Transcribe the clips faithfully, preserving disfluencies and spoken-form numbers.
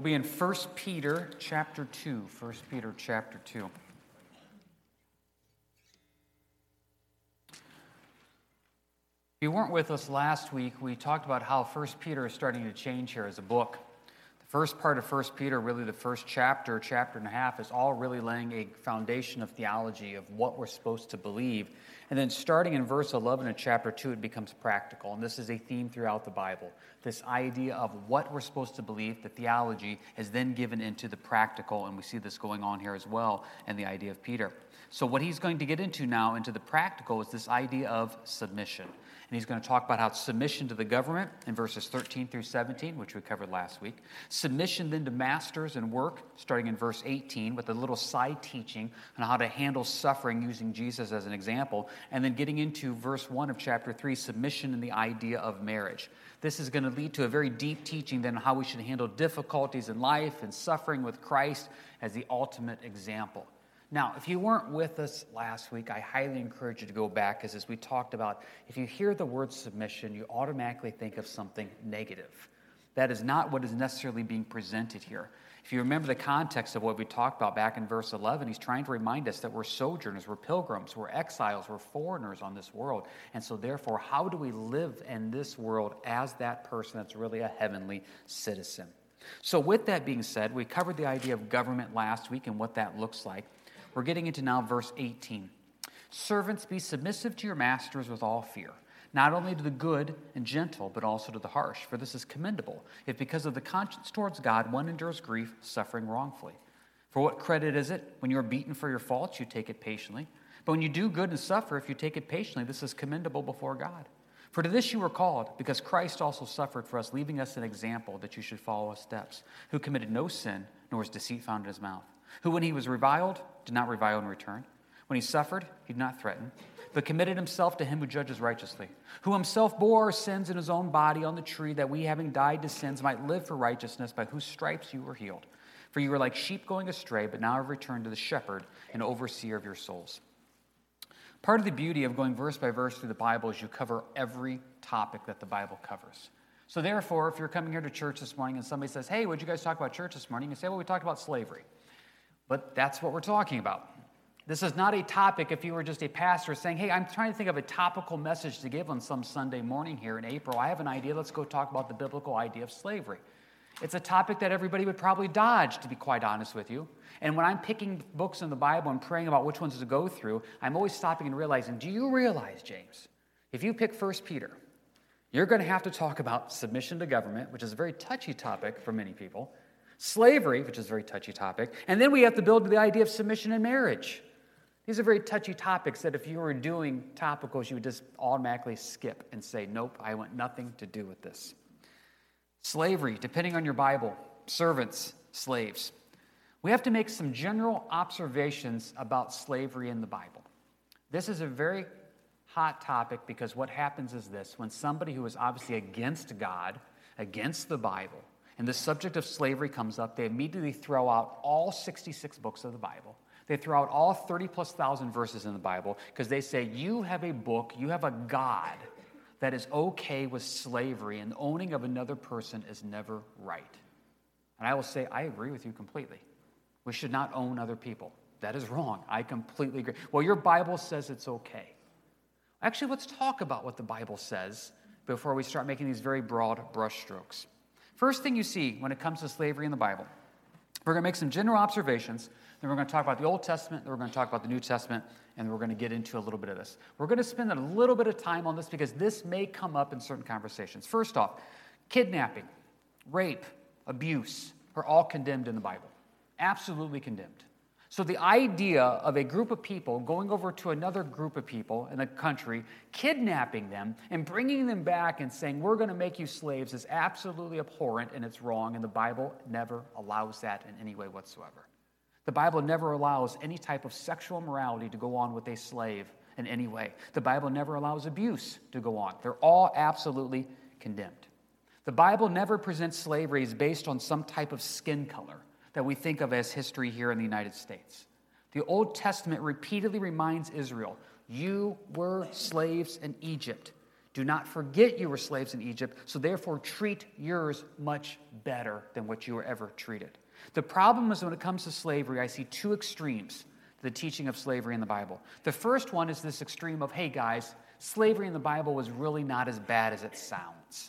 We'll be in First Peter chapter two. First Peter chapter two. If you weren't with us last week, we talked about how First Peter is starting to change here as a book. The first part of First Peter, really the first chapter, chapter and a half, is all really laying a foundation of theology of what we're supposed to believe. And then starting in verse eleven of chapter two, it becomes practical. And this is a theme throughout the Bible. This idea of what we're supposed to believe, the theology, is then given into the practical. And we see this going on here as well in the idea of Peter. So what he's going to get into now, into the practical, is this idea of submission. And he's going to talk about how submission to the government in verses thirteen through seventeen, which we covered last week. Submission then to masters and work, starting in verse eighteen, with a little side teaching on how to handle suffering using Jesus as an example. And then getting into verse one of chapter three, submission and the idea of marriage. This is going to lead to a very deep teaching then on how we should handle difficulties in life and suffering with Christ as the ultimate example. Now, if you weren't with us last week, I highly encourage you to go back, because as we talked about, if you hear the word submission, you automatically think of something negative. That is not what is necessarily being presented here. If you remember the context of what we talked about back in verse eleven, he's trying to remind us that we're sojourners, we're pilgrims, we're exiles, we're foreigners on this world. And so therefore, how do we live in this world as that person that's really a heavenly citizen? So with that being said, we covered the idea of government last week and what that looks like. We're getting into now verse eighteen. Servants, be submissive to your masters with all fear, not only to the good and gentle, but also to the harsh, for this is commendable, if because of the conscience towards God one endures grief, suffering wrongfully. For what credit is it when you are beaten for your faults, you take it patiently? But when you do good and suffer, if you take it patiently, this is commendable before God. For to this you were called, because Christ also suffered for us, leaving us an example that you should follow his steps, who committed no sin, nor was deceit found in his mouth, who when he was reviled, did not revile in return. When he suffered, he did not threaten, but committed himself to him who judges righteously, who himself bore our sins in his own body on the tree, that we, having died to sins, might live for righteousness, by whose stripes you were healed. For you were like sheep going astray, but now have returned to the shepherd and overseer of your souls. Part of the beauty of going verse by verse through the Bible is you cover every topic that the Bible covers. So therefore, if you're coming here to church this morning and somebody says, hey, what did you guys talk about church this morning? You say, well, we talked about slavery. But that's what we're talking about. This is not a topic if you were just a pastor saying, hey, I'm trying to think of a topical message to give on some Sunday morning here in April. I have an idea. Let's go talk about the biblical idea of slavery. It's a topic that everybody would probably dodge, to be quite honest with you. And when I'm picking books in the Bible and praying about which ones to go through, I'm always stopping and realizing, do you realize, James, if you pick First Peter, you're going to have to talk about submission to government, which is a very touchy topic for many people, slavery, which is a very touchy topic, and then we have to build the idea of submission in marriage. These are very touchy topics that if you were doing topicals, you would just automatically skip and say, nope, I want nothing to do with this. Slavery, depending on your Bible, servants, slaves. We have to make some general observations about slavery in the Bible. This is a very hot topic because what happens is this: when somebody who is obviously against God, against the Bible, and the subject of slavery comes up, they immediately throw out all sixty-six books of the Bible. They throw out all thirty plus thousand verses in the Bible because they say, you have a book, you have a God that is okay with slavery, and owning of another person is never right. And I will say, I agree with you completely. We should not own other people. That is wrong. I completely agree. Well, your Bible says it's okay. Actually, let's talk about what the Bible says before we start making these very broad brushstrokes. First thing you see when it comes to slavery in the Bible, we're going to make some general observations, then we're going to talk about the Old Testament, then we're going to talk about the New Testament, and we're going to get into a little bit of this. We're going to spend a little bit of time on this because this may come up in certain conversations. First off, kidnapping, rape, abuse are all condemned in the Bible. Absolutely condemned. So the idea of a group of people going over to another group of people in a country, kidnapping them and bringing them back and saying, we're going to make you slaves, is absolutely abhorrent and it's wrong, and the Bible never allows that in any way whatsoever. The Bible never allows any type of sexual morality to go on with a slave in any way. The Bible never allows abuse to go on. They're all absolutely condemned. The Bible never presents slavery as based on some type of skin color that we think of as history here in the United States. The Old Testament repeatedly reminds Israel, you were slaves in Egypt. Do not forget you were slaves in Egypt, so therefore treat yours much better than what you were ever treated. The problem is when it comes to slavery, I see two extremes to the teaching of slavery in the Bible. The first one is this extreme of, hey guys, slavery in the Bible was really not as bad as it sounds.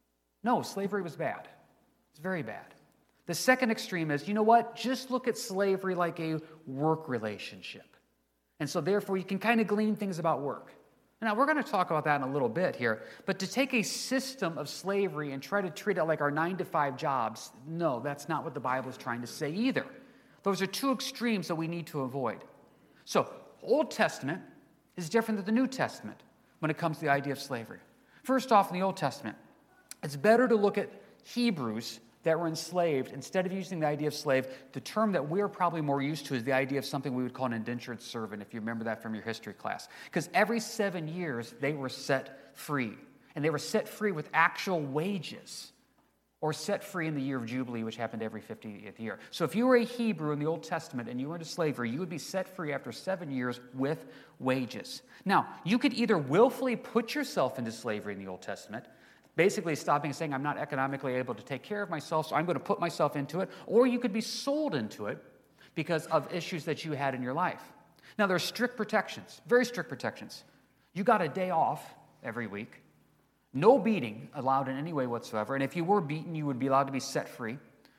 No, slavery was bad. It's very bad. The second extreme is, you know what? Just look at slavery like a work relationship. And so therefore you can kind of glean things about work. Now, we're going to talk about that in a little bit here, but to take a system of slavery and try to treat it like our nine to five jobs, no, that's not what the Bible is trying to say either. Those are two extremes that we need to avoid. So, Old Testament is different than the New Testament when it comes to the idea of slavery. First off, in the Old Testament, it's better to look at Hebrews that were enslaved, instead of using the idea of slave, the term that we're probably more used to is the idea of something we would call an indentured servant, if you remember that from your history class. Because every seven years, they were set free. And they were set free with actual wages, or set free in the year of Jubilee, which happened every fiftieth year. So if you were a Hebrew in the Old Testament and you were into slavery, you would be set free after seven years with wages. Now, you could either willfully put yourself into slavery in the Old Testament, basically stopping and saying, I'm not economically able to take care of myself, so I'm going to put myself into it. Or you could be sold into it because of issues that you had in your life. Now, there are strict protections, very strict protections. You got a day off every week. No beating allowed in any way whatsoever. And if you were beaten, you would be allowed to be set free.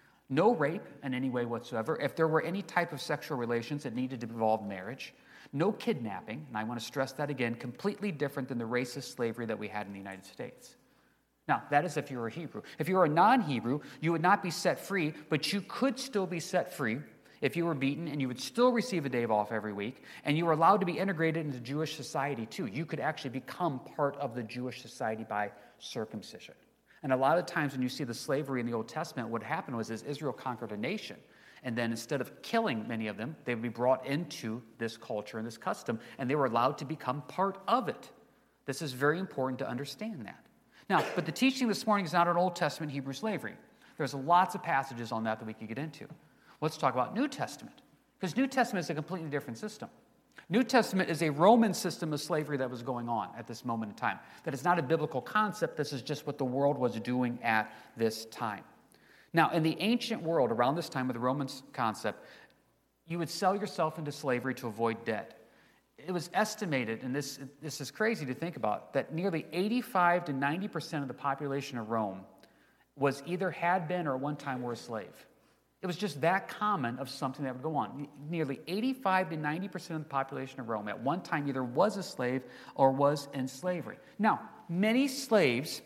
No rape in any way whatsoever. If there were any type of sexual relations that needed to involve marriage. No kidnapping. And I want to stress that again, completely different than the racist slavery that we had in the United States. Now, that is if you were a Hebrew. If you were a non-Hebrew, you would not be set free, but you could still be set free if you were beaten, and you would still receive a day off every week, and you were allowed to be integrated into Jewish society too. You could actually become part of the Jewish society by circumcision. And a lot of times when you see the slavery in the Old Testament, what happened was is Israel conquered a nation, and then instead of killing many of them, they would be brought into this culture and this custom, and they were allowed to become part of it. This is very important to understand that. Now, but the teaching this morning is not on Old Testament Hebrew slavery. There's lots of passages on that that we could get into. Let's talk about New Testament, because New Testament is a completely different system. New Testament is a Roman system of slavery that was going on at this moment in time. That is not a biblical concept. This is just what the world was doing at this time. Now, in the ancient world, around this time with the Roman concept, you would sell yourself into slavery to avoid debt. It was estimated, and this, this is crazy to think about, that nearly eighty-five to ninety percent of the population of Rome was either had been or at one time were a slave. It was just that common of something that would go on. Nearly eighty-five to ninety percent of the population of Rome at one time either was a slave or was in slavery. Now, many slaves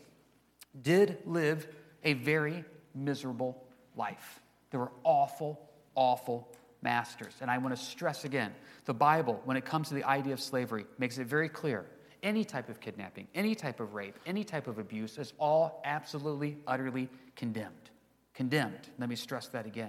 did live a very miserable life. They were awful, awful masters. And I want to stress again, the Bible, when it comes to the idea of slavery, makes it very clear. Any type of kidnapping, any type of rape, any type of abuse is all absolutely, utterly condemned. Condemned. Let me stress that again.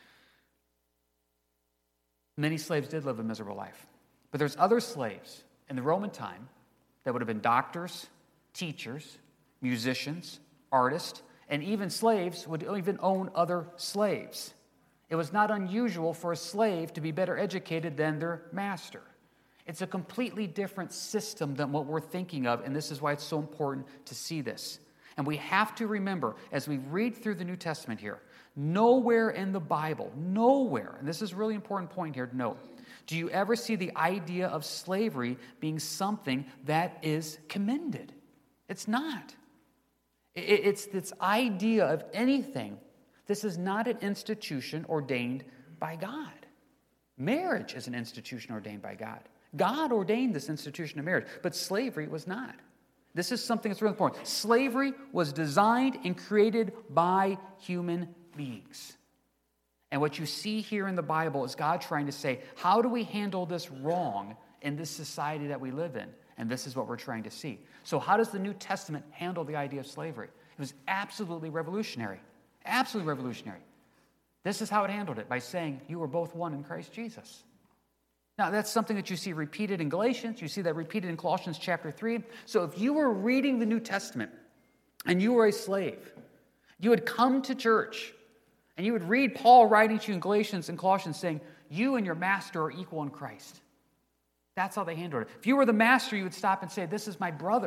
Many slaves did live a miserable life. But there's other slaves in the Roman time that would have been doctors, teachers, musicians, artists, and even slaves would even own other slaves. It was not unusual for a slave to be better educated than their master. It's a completely different system than what we're thinking of, and this is why it's so important to see this. And we have to remember, as we read through the New Testament here, nowhere in the Bible, nowhere, and this is a really important point here to note, do you ever see the idea of slavery being something that is commended? It's not. It's this idea of anything. This is not an institution ordained by God. Marriage is an institution ordained by God. God ordained this institution of marriage, but slavery was not. This is something that's really important. Slavery was designed and created by human beings. And what you see here in the Bible is God trying to say, how do we handle this wrong in this society that we live in? And this is what we're trying to see. So how does the New Testament handle the idea of slavery? It was absolutely revolutionary. Absolutely revolutionary. This is how it handled it, by saying, you are both one in Christ Jesus. Now, that's something that you see repeated in Galatians. You see that repeated in Colossians chapter three. So if you were reading the New Testament and you were a slave, you would come to church and you would read Paul writing to you in Galatians and Colossians saying, you and your master are equal in Christ. That's how they handled it. If you were the master, you would stop and say, this is my brother.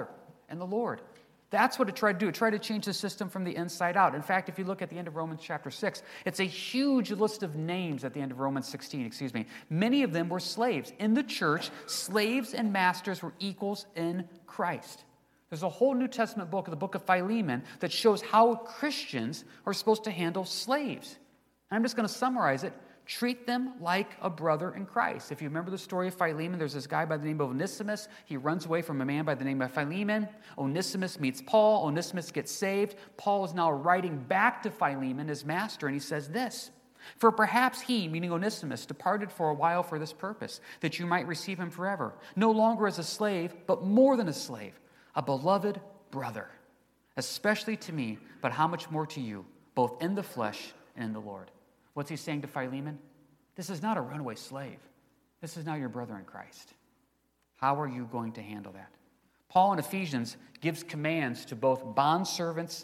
and the Lord. That's what it tried to do. It tried to change the system from the inside out. In fact, if you look at the end of Romans chapter six, it's a huge list of names at the end of Romans sixteen, excuse me. Many of them were slaves. In the church, slaves and masters were equals in Christ. There's a whole New Testament book, the book of Philemon, that shows how Christians are supposed to handle slaves. And I'm just going to summarize it. Treat them like a brother in Christ. If you remember the story of Philemon, there's this guy by the name of Onesimus. He runs away from a man by the name of Philemon. Onesimus meets Paul. Onesimus gets saved. Paul is now writing back to Philemon, his master, and he says this, "For perhaps he," meaning Onesimus, "departed for a while for this purpose, that you might receive him forever, no longer as a slave, but more than a slave, a beloved brother, especially to me, but how much more to you, both in the flesh and in the Lord." What's he saying to Philemon? This is not a runaway slave. This is now your brother in Christ. How are you going to handle that? Paul in Ephesians gives commands to both bondservants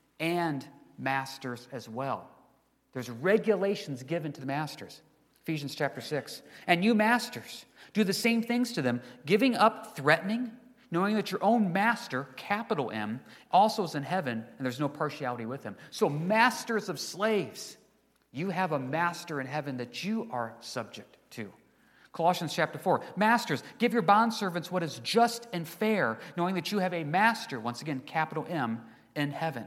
and masters as well. There's regulations given to the masters. Ephesians chapter six. "And you masters, do the same things to them, giving up threatening, knowing that your own master, capital M, also is in heaven, and there's no partiality with him." So masters of slaves, you have a master in heaven that you are subject to. Colossians chapter four, "Masters, give your bondservants what is just and fair, knowing that you have a master," once again, capital M, "in heaven."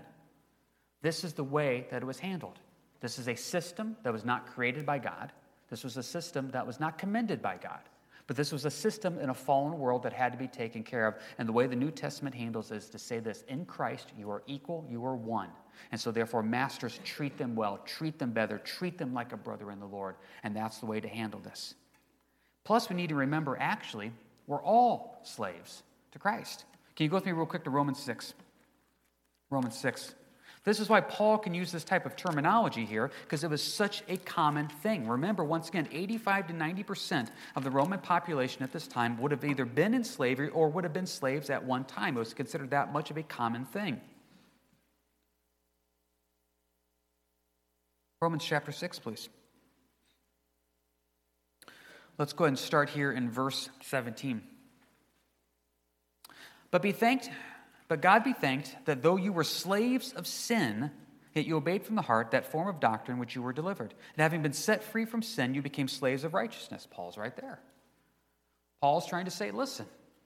This is the way that it was handled. This is a system that was not created by God. This was a system that was not commended by God. But this was a system in a fallen world that had to be taken care of. And the way the New Testament handles is to say this: in Christ, you are equal, you are one. And so therefore, masters, treat them well, treat them better, treat them like a brother in the Lord. And that's the way to handle this. Plus, we need to remember, actually, we're all slaves to Christ. Can you go with me real quick to Romans six? Romans six. This is why Paul can use this type of terminology here, because it was such a common thing. Remember, once again, eighty-five to ninety percent of the Roman population at this time would have either been in slavery or would have been slaves at one time. It was considered that much of a common thing. Romans chapter six, please. Let's go ahead and start here in verse seventeen. But be thanked, but God be thanked that though you were slaves of sin, yet you obeyed from the heart that form of doctrine which you were delivered. And having been set free from sin, you became slaves of righteousness. Paul's right there. Paul's trying to say, listen,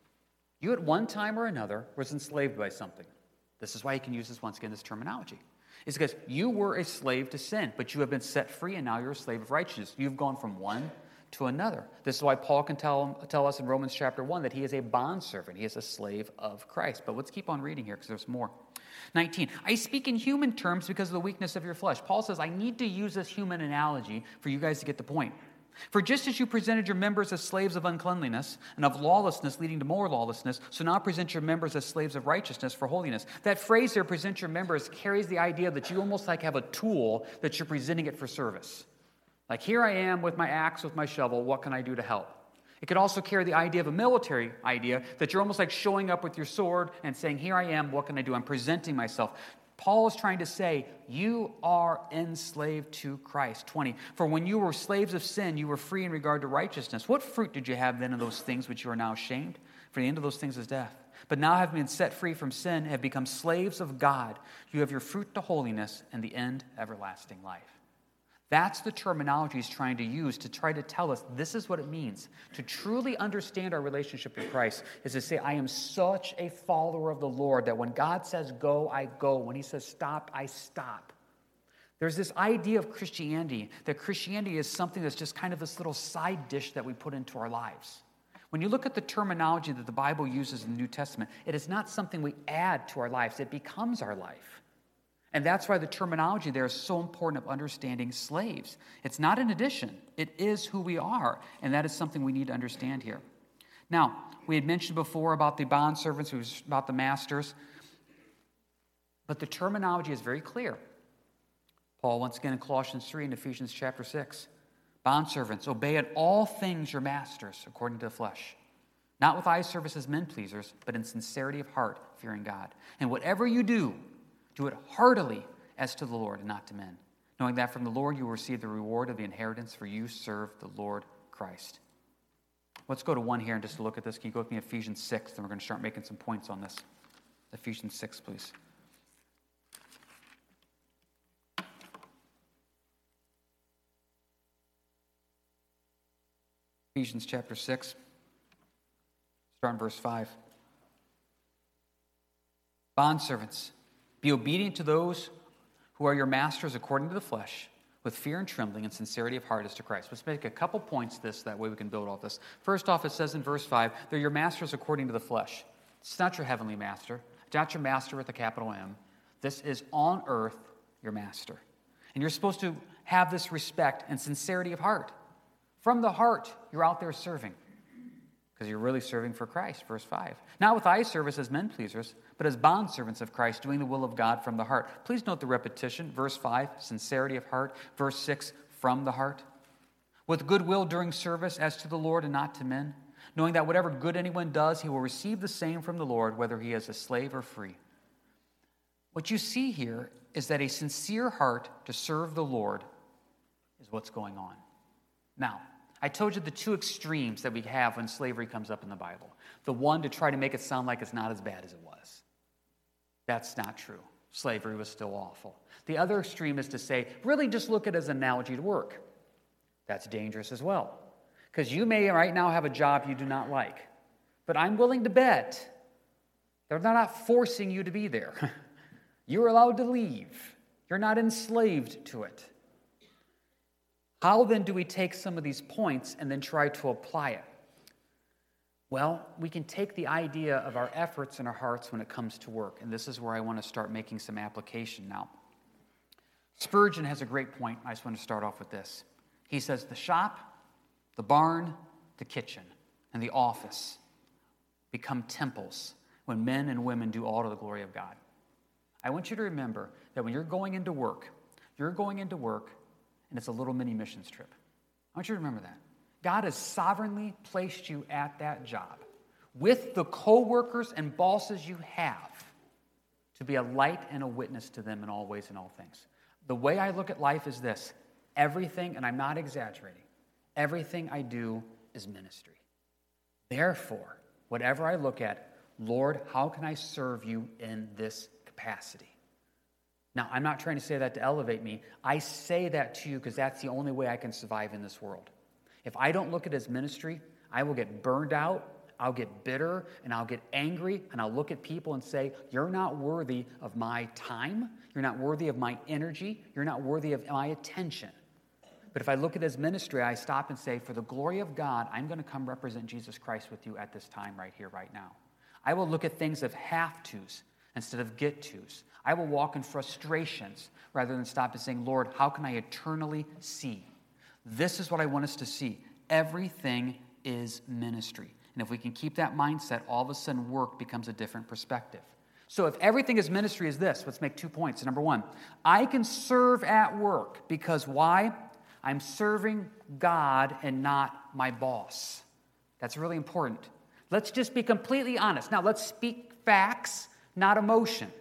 you at one time or another was enslaved by something. This is why he can use this once again, this terminology. It's because you were a slave to sin, but you have been set free, and now you're a slave of righteousness. You've gone from one to another. This is why Paul can tell, tell us in Romans chapter one that he is a bondservant. He is a slave of Christ. But let's keep on reading here because there's more. nineteen, I speak in human terms because of the weakness of your flesh. Paul says, I need to use this human analogy for you guys to get the point. For just as you presented your members as slaves of uncleanliness and of lawlessness leading to more lawlessness, so now present your members as slaves of righteousness for holiness. That phrase there, present your members, carries the idea that you almost like have a tool that you're presenting it for service. Like, here I am with my axe, with my shovel, what can I do to help? It could also carry the idea of a military idea that you're almost like showing up with your sword and saying, here I am, what can I do? I'm presenting myself. Paul is trying to say, you are enslaved to Christ. twenty, for when you were slaves of sin, you were free in regard to righteousness. What fruit did you have then of those things which you are now ashamed? For the end of those things is death. But now having been set free from sin, have become slaves of God. You have your fruit to holiness and the end everlasting life. That's the terminology he's trying to use to try to tell us this is what it means. To truly understand our relationship with Christ is to say, I am such a follower of the Lord that when God says go, I go. When he says stop, I stop. There's this idea of Christianity, that Christianity is something that's just kind of this little side dish that we put into our lives. When you look at the terminology that the Bible uses in the New Testament, it is not something we add to our lives. It becomes our life. And that's why the terminology there is so important of understanding slaves. It's not an addition. It is who we are. And that is something we need to understand here. Now, we had mentioned before about the bondservants, about the masters. But the terminology is very clear. Paul, once again in Colossians three and Ephesians chapter six. Bondservants, obey in all things your masters according to the flesh. Not with eye service as men pleasers, but in sincerity of heart, fearing God. And whatever you do, do it heartily as to the Lord and not to men, knowing that from the Lord you will receive the reward of the inheritance, for you serve the Lord Christ. Let's go to one here and just look at this. Can you go with me Ephesians six, and we're going to start making some points on this. Ephesians six, please. Ephesians chapter six, start in verse five. Bondservants, be obedient to those who are your masters according to the flesh, with fear and trembling and sincerity of heart as to Christ. Let's make a couple points this, that way we can build off this. First off, it says in verse five, they're your masters according to the flesh. It's not your heavenly master. It's not your master with a capital M. This is on earth your master. And you're supposed to have this respect and sincerity of heart. From the heart, you're out there serving. Because you're really serving for Christ, verse five. Not with eye service as men pleasers, but as bondservants of Christ, doing the will of God from the heart. Please note the repetition. Verse five, sincerity of heart. Verse six, from the heart. With goodwill during service as to the Lord and not to men, knowing that whatever good anyone does, he will receive the same from the Lord, whether he is a slave or free. What you see here is that a sincere heart to serve the Lord is what's going on. Now, I told you the two extremes that we have when slavery comes up in the Bible. The one to try to make it sound like it's not as bad as it was. That's not true. Slavery was still awful. The other extreme is to say, really just look at it as an analogy to work. That's dangerous as well. Because you may right now have a job you do not like. But I'm willing to bet they're not forcing you to be there. You're allowed to leave. You're not enslaved to it. How then do we take some of these points and then try to apply it? Well, we can take the idea of our efforts and our hearts when it comes to work, and this is where I want to start making some application now. Spurgeon has a great point. I just want to start off with this. He says, the shop, the barn, the kitchen, and the office become temples when men and women do all to the glory of God. I want you to remember that when you're going into work, you're going into work and it's a little mini missions trip. I want you to remember that. God has sovereignly placed you at that job with the co-workers and bosses you have to be a light and a witness to them in all ways and all things. The way I look at life is this. Everything, and I'm not exaggerating, everything I do is ministry. Therefore, whatever I look at, Lord, how can I serve you in this capacity? Now, I'm not trying to say that to elevate me. I say that to you because that's the only way I can survive in this world. If I don't look at it as ministry, I will get burned out, I'll get bitter, and I'll get angry, and I'll look at people and say, you're not worthy of my time, you're not worthy of my energy, you're not worthy of my attention. But if I look at it as ministry, I stop and say, for the glory of God, I'm going to come represent Jesus Christ with you at this time right here, right now. I will look at things of have-tos instead of get-tos. I will walk in frustrations rather than stop and saying, Lord, how can I eternally see? This is what I want us to see. Everything is ministry. And if we can keep that mindset, all of a sudden work becomes a different perspective. So if everything is ministry is this, let's make two points. Number one, I can serve at work because why? I'm serving God and not my boss. That's really important. Let's just be completely honest. Now let's speak facts, not emotion.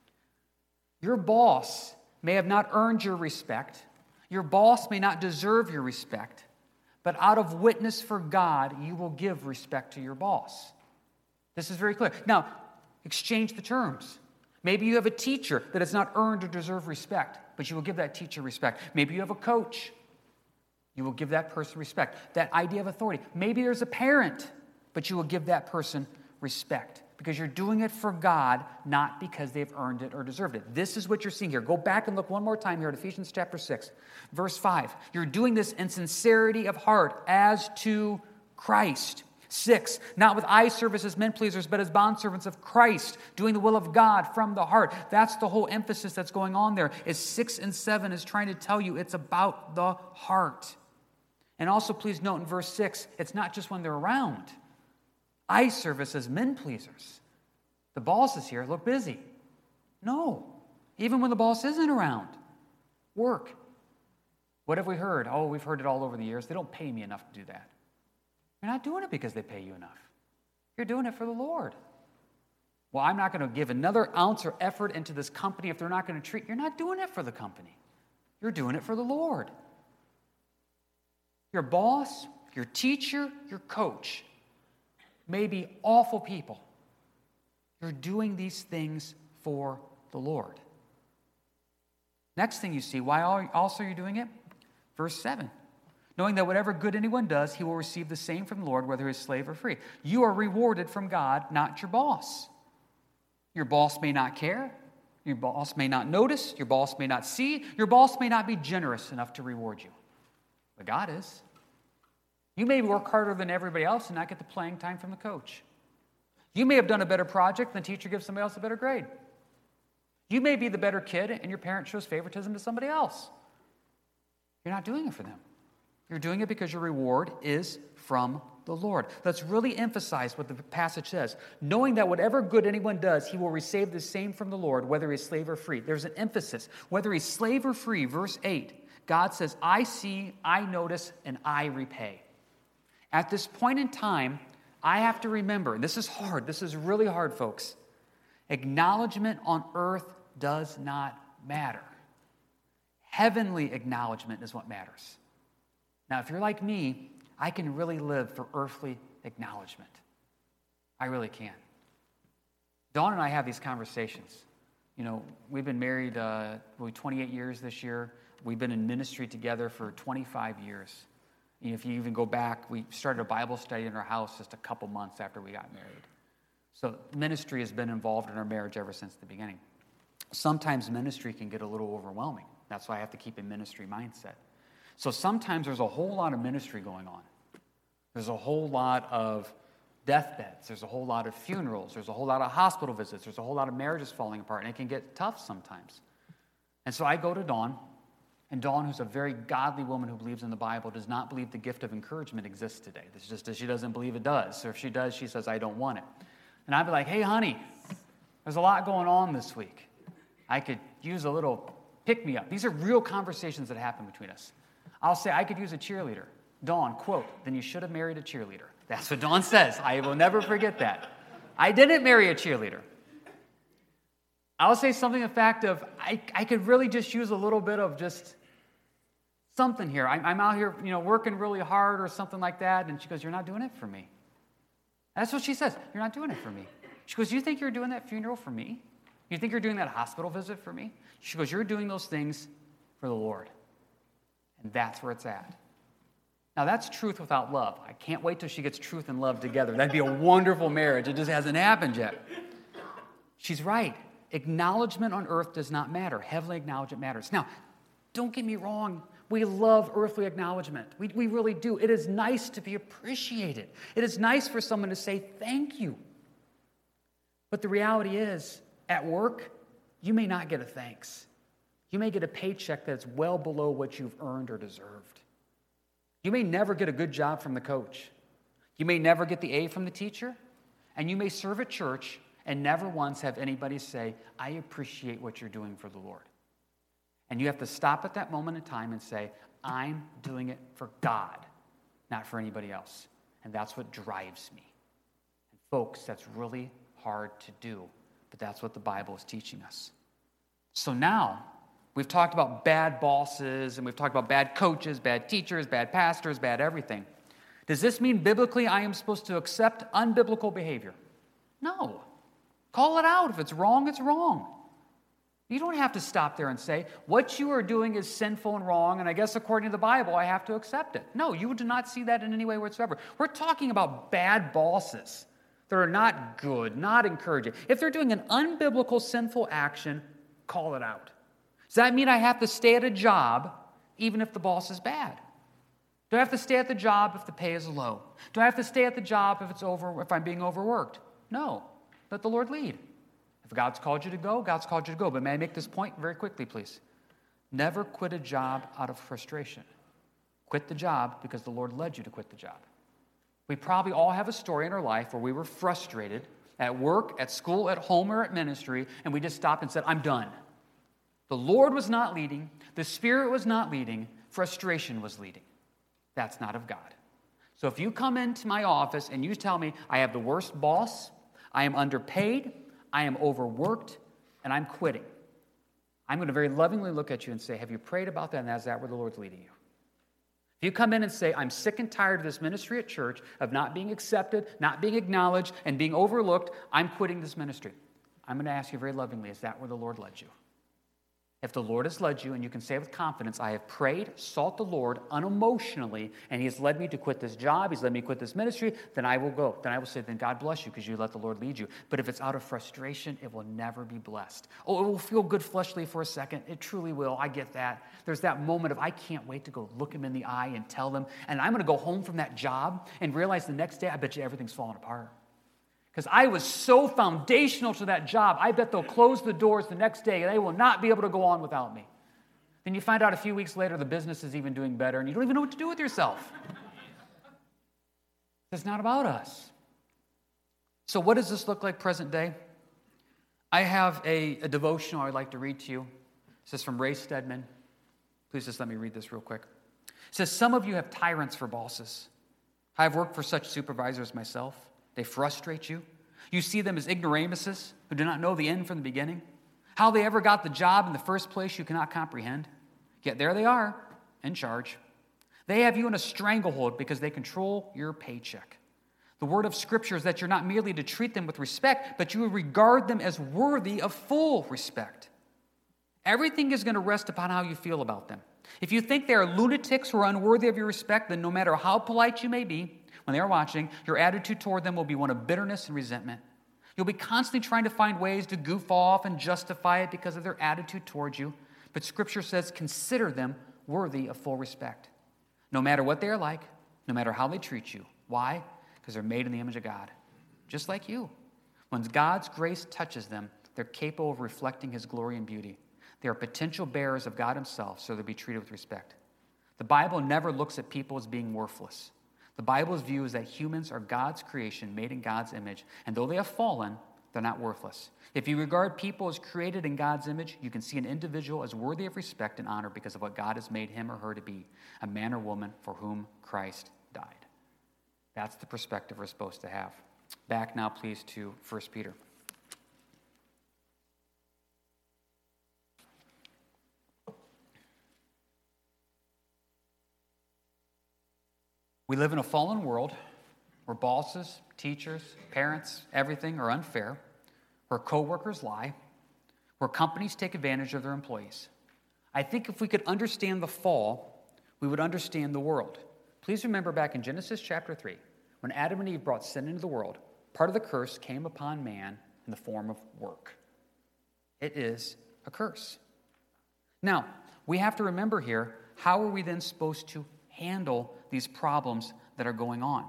Your boss may have not earned your respect. Your boss may not deserve your respect. But out of witness for God, you will give respect to your boss. This is very clear. Now, exchange the terms. Maybe you have a teacher that has not earned or deserved respect, but you will give that teacher respect. Maybe you have a coach. You will give that person respect. That idea of authority. Maybe there's a parent, but you will give that person respect because you're doing it for God, not because they've earned it or deserved it. This is what you're seeing here. Go back and look one more time here at Ephesians chapter six, verse five. You're doing this in sincerity of heart as to Christ. Six, not with eye service as men pleasers, but as bondservants of Christ, doing the will of God from the heart. That's the whole emphasis that's going on there. Is six and seven is trying to tell you it's about the heart. And also please note in verse six, it's not just when they're around. Eye service as men pleasers. The boss is here, look busy. No, even when the boss isn't around, work. What have we heard? Oh, we've heard it all over the years. They don't pay me enough to do that. You're not doing it because they pay you enough. You're doing it for the Lord. Well, I'm not going to give another ounce or effort into this company if they're not going to treat. You're not doing it for the company. You're doing it for the Lord. Your boss, your teacher, your coach may be awful people. You're doing these things for the Lord. Next thing you see, why also are you doing it? Verse seven. Knowing that whatever good anyone does, he will receive the same from the Lord, whether he is slave or free. You are rewarded from God, not your boss. Your boss may not care. Your boss may not notice. Your boss may not see. Your boss may not be generous enough to reward you. But God is. You may work harder than everybody else and not get the playing time from the coach. You may have done a better project and the teacher gives somebody else a better grade. You may be the better kid and your parent shows favoritism to somebody else. You're not doing it for them. You're doing it because your reward is from the Lord. Let's really emphasize what the passage says. Knowing that whatever good anyone does, he will receive the same from the Lord, whether he's slave or free. There's an emphasis. Whether he's slave or free, verse eight, God says, I see, I notice, and I repay. At this point in time, I have to remember, and this is hard, this is really hard, folks. Acknowledgement on earth does not matter. Heavenly acknowledgement is what matters. Now, if you're like me, I can really live for earthly acknowledgement. I really can. Dawn and I have these conversations. You know, we've been married uh, twenty-eight years this year. We've been in ministry together for twenty-five years. You know, if you even go back, we started a Bible study in our house just a couple months after we got married. So ministry has been involved in our marriage ever since the beginning. Sometimes ministry can get a little overwhelming. That's why I have to keep a ministry mindset. So sometimes there's a whole lot of ministry going on. There's a whole lot of deathbeds. There's a whole lot of funerals. There's a whole lot of hospital visits. There's a whole lot of marriages falling apart, and it can get tough sometimes. And so I go to Dawn, and Dawn, who's a very godly woman who believes in the Bible, does not believe the gift of encouragement exists today. It's just that she doesn't believe it does. So if she does, she says, I don't want it. And I'd be like, hey, honey, there's a lot going on this week. I could use a little pick-me-up. These are real conversations that happen between us. I'll say, I could use a cheerleader. Dawn, quote, then you should have married a cheerleader. That's what Dawn says. I will never forget that. I didn't marry a cheerleader. I'll say something in fact of, I, I could really just use a little bit of just something here. I'm, I'm out here, you know, working really hard or something like that. And she goes, you're not doing it for me. That's what she says. You're not doing it for me. She goes, you think you're doing that funeral for me? You think you're doing that hospital visit for me? She goes, you're doing those things for the Lord. And that's where it's at. Now, that's truth without love. I can't wait till she gets truth and love together. That'd be a wonderful marriage. It just hasn't happened yet. She's right. Acknowledgement on earth does not matter. Heavenly acknowledgement matters. Now, don't get me wrong. We love earthly acknowledgement. We, we really do. It is nice to be appreciated. It is nice for someone to say thank you. But the reality is, at work, you may not get a thanks. You may get a paycheck that's well below what you've earned or deserved. You may never get a good job from the coach. You may never get the A from the teacher. And you may serve at church and never once have anybody say, I appreciate what you're doing for the Lord. And you have to stop at that moment in time and say, I'm doing it for God, not for anybody else. And that's what drives me. And folks, that's really hard to do, but that's what the Bible is teaching us. So now, we've talked about bad bosses, and we've talked about bad coaches, bad teachers, bad pastors, bad everything. Does this mean biblically I am supposed to accept unbiblical behavior? No. Call it out. If it's wrong, it's wrong. You don't have to stop there and say, what you are doing is sinful and wrong, and I guess according to the Bible, I have to accept it. No, you do not see that in any way whatsoever. We're talking about bad bosses that are not good, not encouraging. If they're doing an unbiblical, sinful action, call it out. Does that mean I have to stay at a job even if the boss is bad? Do I have to stay at the job if the pay is low? Do I have to stay at the job if it's over if I'm being overworked? No. Let the Lord lead. If God's called you to go, God's called you to go. But may I make this point very quickly, please? Never quit a job out of frustration. Quit the job because the Lord led you to quit the job. We probably all have a story in our life where we were frustrated at work, at school, at home, or at ministry, and we just stopped and said, I'm done. The Lord was not leading. The Spirit was not leading. Frustration was leading. That's not of God. So if you come into my office and you tell me I have the worst boss, I am underpaid, I am overworked, and I'm quitting, I'm going to very lovingly look at you and say, have you prayed about that, and is that where the Lord's leading you? If you come in and say, I'm sick and tired of this ministry at church, of not being accepted, not being acknowledged, and being overlooked, I'm quitting this ministry. I'm going to ask you very lovingly, is that where the Lord led you? If the Lord has led you, and you can say with confidence, I have prayed, sought the Lord unemotionally, and he has led me to quit this job, he's led me to quit this ministry, then I will go. Then I will say, then God bless you because you let the Lord lead you. But if it's out of frustration, it will never be blessed. Oh, it will feel good fleshly for a second. It truly will. I get that. There's that moment of, I can't wait to go look him in the eye and tell them, and I'm going to go home from that job and realize the next day, I bet you everything's falling apart. Because I was so foundational to that job, I bet they'll close the doors the next day and they will not be able to go on without me. Then you find out a few weeks later the business is even doing better and you don't even know what to do with yourself. It's not about us. So what does this look like present day? I have a, a devotional I'd like to read to you. This is from Ray Stedman. Please just let me read this real quick. It says, some of you have tyrants for bosses. I've worked for such supervisors myself. They frustrate you. You see them as ignoramuses who do not know the end from the beginning. How they ever got the job in the first place you cannot comprehend. Yet there they are, in charge. They have you in a stranglehold because they control your paycheck. The word of Scripture is that you're not merely to treat them with respect, but you regard them as worthy of full respect. Everything is going to rest upon how you feel about them. If you think they are lunatics who are unworthy of your respect, then no matter how polite you may be, when they are watching, your attitude toward them will be one of bitterness and resentment. You'll be constantly trying to find ways to goof off and justify it because of their attitude towards you. But Scripture says, consider them worthy of full respect. No matter what they are like, no matter how they treat you. Why? Because they're made in the image of God, just like you. When God's grace touches them, they're capable of reflecting his glory and beauty. They are potential bearers of God himself, so they'll be treated with respect. The Bible never looks at people as being worthless. The Bible's view is that humans are God's creation, made in God's image, and though they have fallen, they're not worthless. If you regard people as created in God's image, you can see an individual as worthy of respect and honor because of what God has made him or her to be, a man or woman for whom Christ died. That's the perspective we're supposed to have. Back now, please, to First Peter. We live in a fallen world where bosses, teachers, parents, everything are unfair, where coworkers lie, where companies take advantage of their employees. I think if we could understand the fall, we would understand the world. Please remember back in Genesis chapter three, when Adam and Eve brought sin into the world, part of the curse came upon man in the form of work. It is a curse. Now, we have to remember here, how are we then supposed to handle these problems that are going on?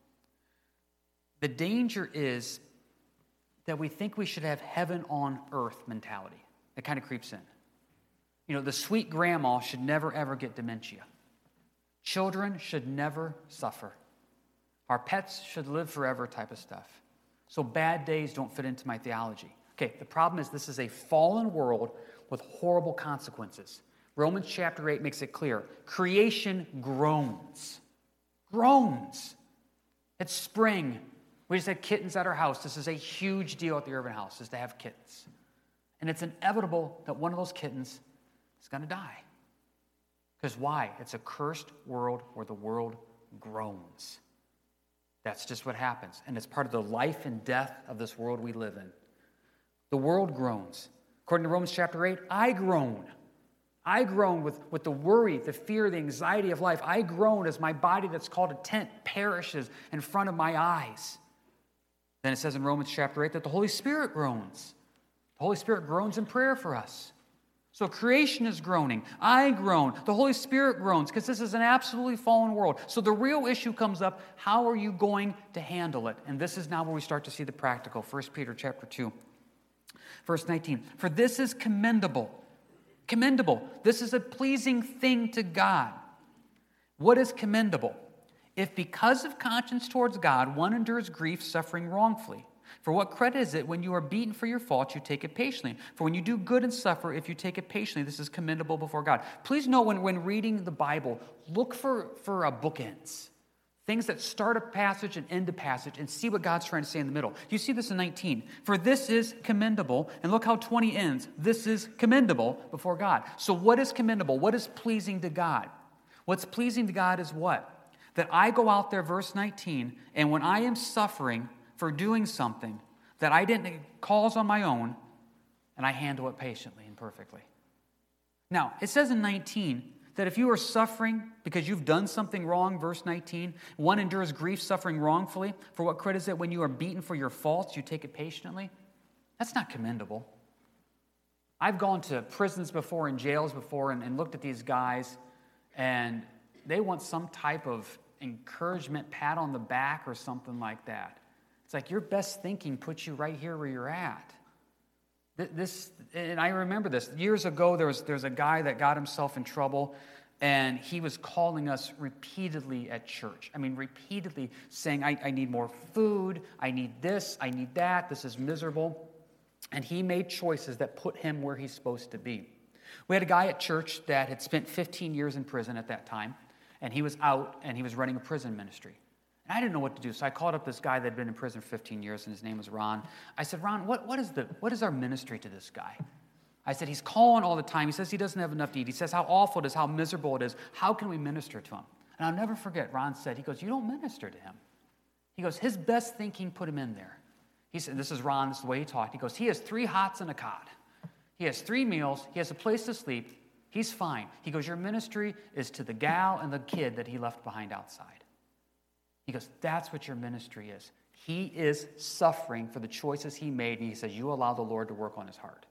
The danger is that we think we should have heaven on earth mentality. It kind of creeps in. You know, the sweet grandma should never, ever get dementia. Children should never suffer. Our pets should live forever type of stuff. So bad days don't fit into my theology. Okay, the problem is this is a fallen world with horrible consequences. Romans chapter eight makes it clear. Creation groans. Groans. It's spring. We just had kittens at our house. This is a huge deal at the Urban House, is to have kittens. And it's inevitable that one of those kittens is going to die. Because why? It's a cursed world where the world groans. That's just what happens. And it's part of the life and death of this world we live in. The world groans. According to Romans chapter eight, I groan. I groan with, with the worry, the fear, the anxiety of life. I groan as my body that's called a tent perishes in front of my eyes. Then it says in Romans chapter eight that the Holy Spirit groans. The Holy Spirit groans in prayer for us. So creation is groaning. I groan. The Holy Spirit groans because this is an absolutely fallen world. So the real issue comes up, how are you going to handle it? And this is now where we start to see the practical. First Peter chapter two, verse nineteen. For this is commendable. Commendable. This is a pleasing thing to God. What is commendable? If because of conscience towards God, one endures grief, suffering wrongfully. For what credit is it when you are beaten for your fault, you take it patiently? For when you do good and suffer, if you take it patiently, this is commendable before God. Please know when, when reading the Bible, look for, for uh, bookends. Things that start a passage and end a passage, and see what God's trying to say in the middle. You see this in nineteen. For this is commendable, and look how twenty ends. This is commendable before God. So what is commendable? What is pleasing to God? What's pleasing to God is what? That I go out there, verse nineteen, and when I am suffering for doing something that I didn't cause on my own, and I handle it patiently and perfectly. Now, it says in nineteen that if you are suffering because you've done something wrong, verse nineteen, one endures grief suffering wrongfully. For what credit is it when you are beaten for your faults, you take it patiently? That's not commendable. I've gone to prisons before and jails before and, and looked at these guys, and they want some type of encouragement, pat on the back or something like that. It's like your best thinking puts you right here where you're at. This, and I remember this. Years ago, there was, there was a guy that got himself in trouble, and he was calling us repeatedly at church. I mean, repeatedly saying, I, I need more food, I need this, I need that, this is miserable. And he made choices that put him where he's supposed to be. We had a guy at church that had spent fifteen years in prison at that time, and he was out, and he was running a prison ministry. And I didn't know what to do, so I called up this guy that had been in prison for fifteen years, and his name was Ron. I said, Ron, what, what, is the, what is our ministry to this guy? I said, he's calling all the time. He says he doesn't have enough to eat. He says how awful it is, how miserable it is. How can we minister to him? And I'll never forget, Ron said, he goes, you don't minister to him. He goes, his best thinking put him in there. He said, this is Ron, this is the way he talked. He goes, he has three hots and a cot. He has three meals. He has a place to sleep. He's fine. He goes, your ministry is to the gal and the kid that he left behind outside. He goes, that's what your ministry is. He is suffering for the choices he made, and he says, you allow the Lord to work on his heart.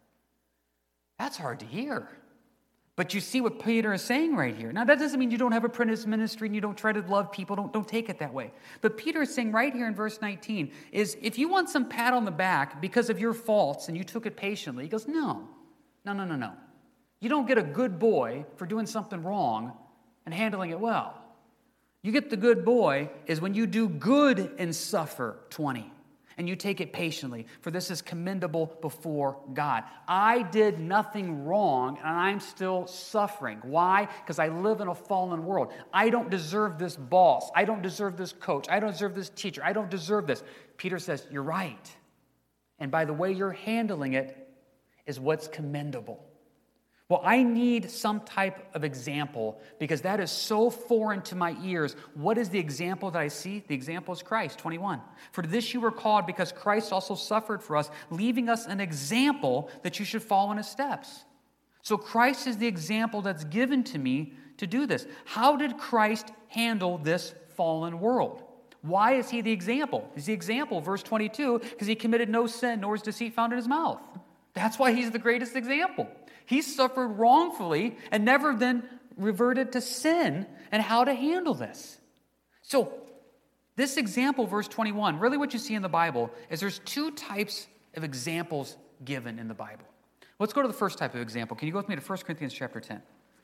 That's hard to hear. But you see what Peter is saying right here. Now, that doesn't mean you don't have a apprentice ministry and you don't try to love people. Don't, don't take it that way. But Peter is saying right here in verse nineteen is if you want some pat on the back because of your faults and you took it patiently, he goes, no, no, no, no, no. You don't get a good boy for doing something wrong and handling it well. You get the good boy is when you do good and suffer, twenty, and you take it patiently, for this is commendable before God. I did nothing wrong, and I'm still suffering. Why? Because I live in a fallen world. I don't deserve this boss. I don't deserve this coach. I don't deserve this teacher. I don't deserve this. Peter says, you're right. And by the way you're handling it is what's commendable. Well, I need some type of example because that is so foreign to my ears. What is the example that I see? The example is Christ, twenty-one. For to this you were called because Christ also suffered for us, leaving us an example that you should follow in his steps. So Christ is the example that's given to me to do this. How did Christ handle this fallen world? Why is he the example? He's the example, verse twenty-two, because he committed no sin, nor is deceit found in his mouth. That's why he's the greatest example. He suffered wrongfully and never then reverted to sin and how to handle this. So this example, verse twenty-one, really what you see in the Bible is there's two types of examples given in the Bible. Let's go to the first type of example. Can you go with me to First Corinthians chapter ten?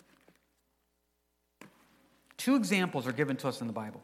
Two examples are given to us in the Bible.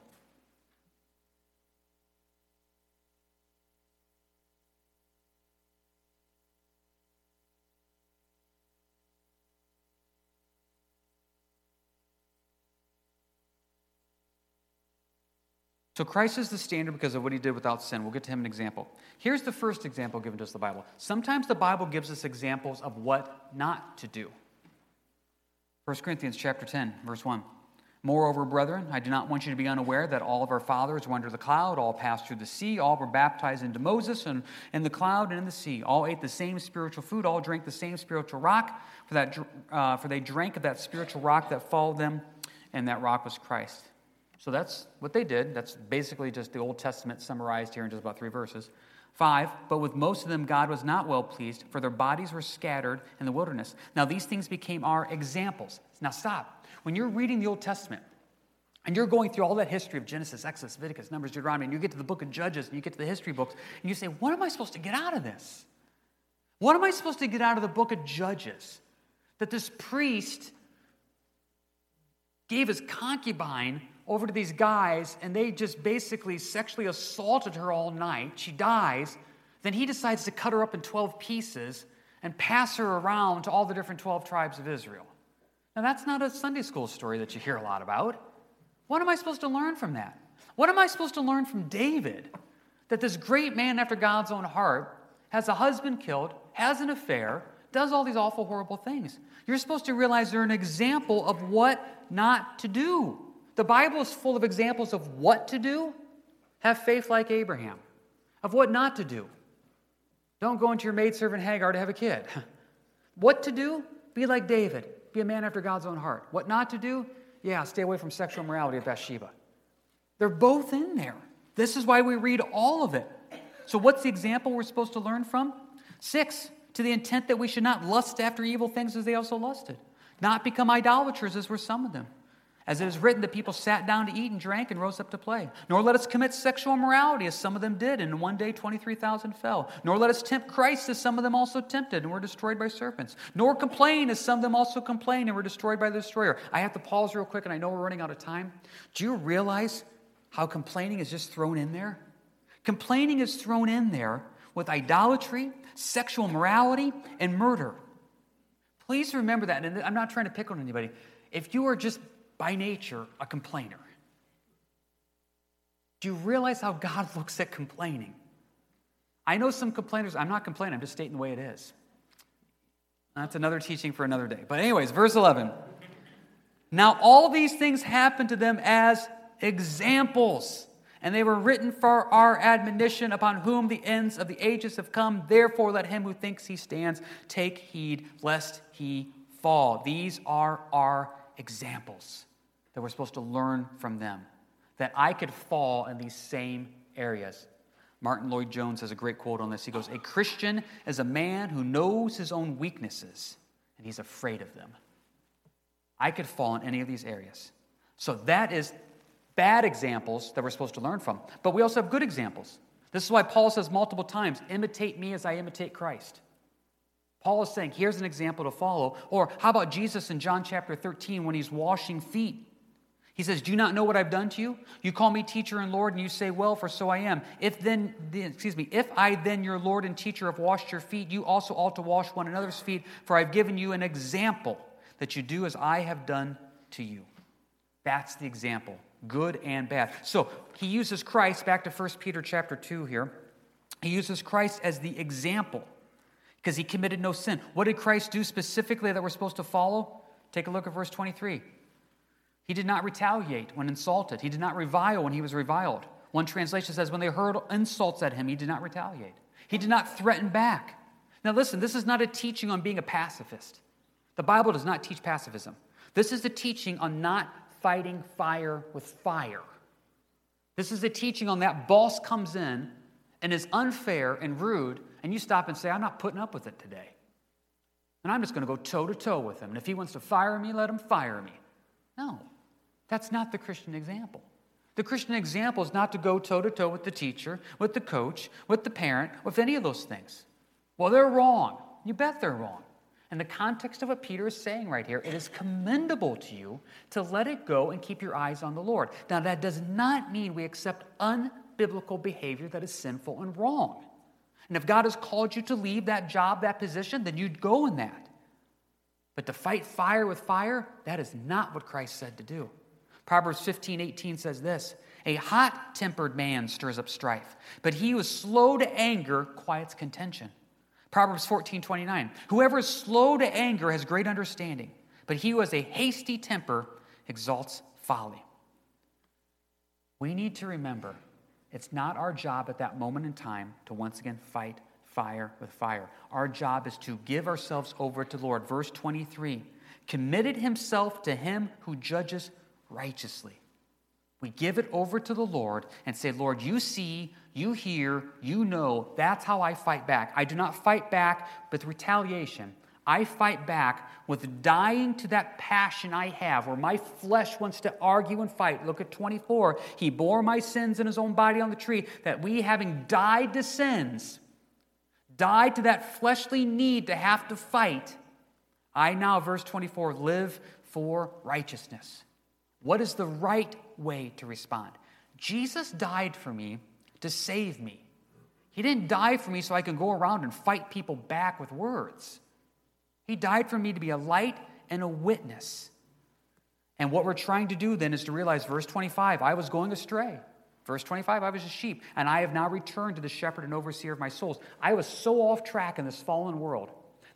So Christ is the standard because of what he did without sin. We'll get to him an example. Here's the first example given to us in the Bible. Sometimes the Bible gives us examples of what not to do. First Corinthians chapter ten, verse one. Moreover, brethren, I do not want you to be unaware that all of our fathers were under the cloud, all passed through the sea, all were baptized into Moses and in the cloud and in the sea. All ate the same spiritual food, all drank the same spiritual rock, for that uh, for they drank of that spiritual rock that followed them, and that rock was Christ. So that's what they did. That's basically just the Old Testament summarized here in just about three verses. Five, but with most of them God was not well pleased, for their bodies were scattered in the wilderness. Now these things became our examples. Now stop. When you're reading the Old Testament, and you're going through all that history of Genesis, Exodus, Leviticus, Numbers, Deuteronomy, and you get to the book of Judges, and you get to the history books, and you say, what am I supposed to get out of this? What am I supposed to get out of the book of Judges? That this priest gave his concubine over to these guys, and they just basically sexually assaulted her all night. She dies. Then he decides to cut her up in twelve pieces and pass her around to all the different twelve tribes of Israel. Now, that's not a Sunday school story that you hear a lot about. What am I supposed to learn from that? What am I supposed to learn from David? That this great man after God's own heart has a husband killed, has an affair, does all these awful, horrible things. You're supposed to realize they're an example of what not to do. The Bible is full of examples of what to do. Have faith like Abraham. Of what not to do. Don't go into your maidservant Hagar to have a kid. What to do? Be like David. Be a man after God's own heart. What not to do? Yeah, stay away from sexual immorality of Bathsheba. They're both in there. This is why we read all of it. So what's the example we're supposed to learn from? Six, to the intent that we should not lust after evil things as they also lusted. Not become idolaters as were some of them. As it is written that people sat down to eat and drank and rose up to play. Nor let us commit sexual immorality as some of them did, and in one day twenty-three thousand fell. Nor let us tempt Christ as some of them also tempted and were destroyed by serpents. Nor complain as some of them also complained and were destroyed by the destroyer. I have to pause real quick, and I know we're running out of time. Do you realize how complaining is just thrown in there? Complaining is thrown in there with idolatry, sexual immorality, and murder. Please remember that, and I'm not trying to pick on anybody. If you are just by nature a complainer, do you realize how God looks at complaining? I know some complainers, I'm not complaining, I'm just stating the way it is. That's another teaching for another day. But anyways, verse eleven. Now all these things happened to them as examples, and they were written for our admonition, upon whom the ends of the ages have come. Therefore let him who thinks he stands take heed lest he fall. These are our examples that we're supposed to learn from them, that I could fall in these same areas. Martin Lloyd-Jones has a great quote on this. He goes, "A Christian is a man who knows his own weaknesses, and he's afraid of them." I could fall in any of these areas. So that is bad examples that we're supposed to learn from. But we also have good examples. This is why Paul says multiple times, imitate me as I imitate Christ. Paul is saying, here's an example to follow. Or how about Jesus in John chapter thirteen when he's washing feet? He says, do you not know what I've done to you? You call me teacher and Lord, and you say, well, for so I am. If then, excuse me, if I then, your Lord and teacher, have washed your feet, you also ought to wash one another's feet, for I've given you an example that you do as I have done to you. That's the example, good and bad. So he uses Christ, back to First Peter chapter two here. He uses Christ as the example because he committed no sin. What did Christ do specifically that we're supposed to follow? Take a look at verse twenty-three. He did not retaliate when insulted. He did not revile when he was reviled. One translation says, when they hurled insults at him, he did not retaliate. He did not threaten back. Now listen, this is not a teaching on being a pacifist. The Bible does not teach pacifism. This is a teaching on not fighting fire with fire. This is a teaching on that boss comes in and is unfair and rude, and you stop and say, I'm not putting up with it today. And I'm just going to go toe-to-toe with him. And if he wants to fire me, let him fire me. No. That's not the Christian example. The Christian example is not to go toe-to-toe with the teacher, with the coach, with the parent, with any of those things. Well, they're wrong. You bet they're wrong. In the context of what Peter is saying right here, it is commendable to you to let it go and keep your eyes on the Lord. Now, that does not mean we accept unbiblical behavior that is sinful and wrong. And if God has called you to leave that job, that position, then you'd go in that. But to fight fire with fire, that is not what Christ said to do. Proverbs fifteen eighteen says this, a hot-tempered man stirs up strife, but he who is slow to anger quiets contention. Proverbs fourteen twenty-nine, whoever is slow to anger has great understanding, but he who has a hasty temper exalts folly. We need to remember, it's not our job at that moment in time to once again fight fire with fire. Our job is to give ourselves over to the Lord. Verse twenty-three, committed himself to him who judges righteously. We give it over to the Lord and say, Lord, you see, you hear, you know, that's how I fight back. I do not fight back with retaliation. I fight back with dying to that passion I have where my flesh wants to argue and fight. Look at twenty-four. He bore my sins in his own body on the tree, that we, having died to sins, died to that fleshly need to have to fight, I now, verse twenty-four, live for righteousness. What is the right way to respond? Jesus died for me to save me. He didn't die for me so I can go around and fight people back with words. He died for me to be a light and a witness. And what we're trying to do then is to realize, verse twenty-five, I was going astray. Verse twenty-five, I was a sheep, and I have now returned to the shepherd and overseer of my souls. I was so off track in this fallen world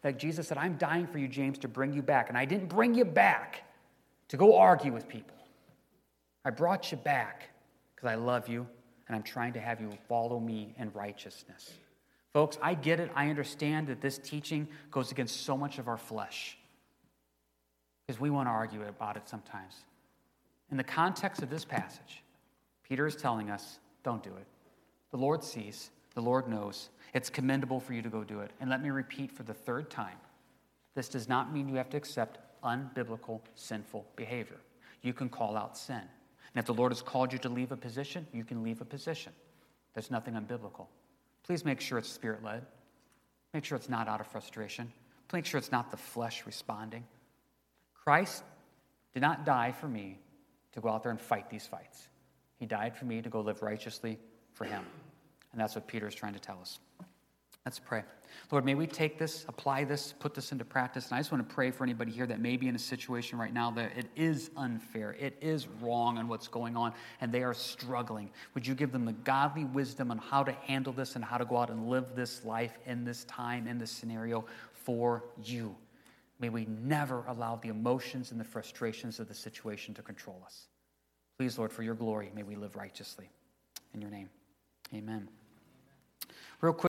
that Jesus said, I'm dying for you, James, to bring you back. And I didn't bring you back to go argue with people. I brought you back because I love you, and I'm trying to have you follow me in righteousness. Folks, I get it. I understand that this teaching goes against so much of our flesh because we want to argue about it sometimes. In the context of this passage, Peter is telling us, don't do it. The Lord sees. The Lord knows. It's commendable for you to go do it. And let me repeat for the third time, this does not mean you have to accept unbiblical, sinful behavior. You can call out sin. And if the Lord has called you to leave a position, you can leave a position. There's nothing unbiblical. Please make sure it's Spirit-led. Make sure it's not out of frustration. Make sure it's not the flesh responding. Christ did not die for me to go out there and fight these fights. He died for me to go live righteously for him. And that's what Peter is trying to tell us. Let's pray. Lord, may we take this, apply this, put this into practice. And I just want to pray for anybody here that may be in a situation right now that it is unfair, it is wrong on what's going on, and they are struggling. Would you give them the godly wisdom on how to handle this and how to go out and live this life in this time, in this scenario for you? May we never allow the emotions and the frustrations of the situation to control us. Please, Lord, for your glory, may we live righteously. In your name, amen. Real quick.